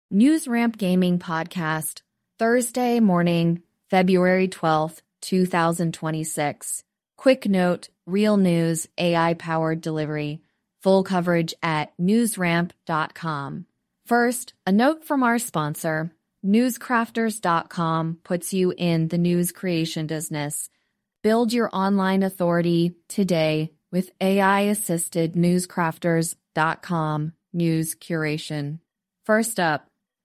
NewsRamp Gaming Podcast, Thursday morning, February 12th, 2026. Quick note, real news, AI-powered delivery. Full coverage at newsramp.com. First, a note from our sponsor. Newscrafters.com puts you in the news creation business. Build your online authority today with AI-assisted newscrafters.com news curation. First up,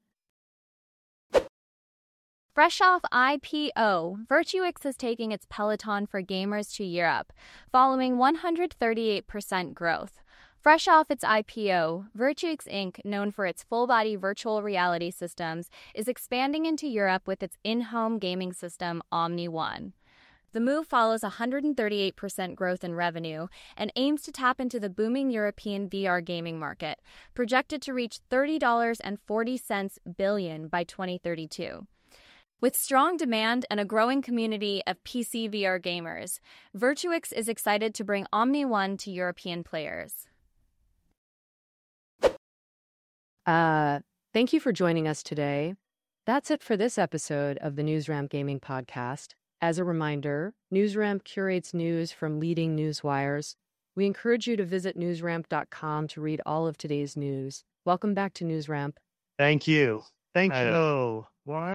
Fresh off IPO, VirtuX is taking its Peloton for gamers to Europe, following 138% growth. Fresh off its IPO, VirtuX Inc., known for its full-body virtual reality systems, is expanding into Europe with its in-home gaming system, Omni One. The move follows 138% growth in revenue and aims to tap into the booming European VR gaming market, projected to reach $30.40 billion by 2032. With strong demand and a growing community of PC VR gamers, VirtuX is excited to bring Omni One to European players. Thank you for joining us today. That's it for this episode of the NewsRamp Gaming Podcast. As a reminder, NewsRamp curates news from leading news wires. We encourage you to visit newsramp.com to read all of today's news. Welcome back to NewsRamp. Thank you. Thank you. Why?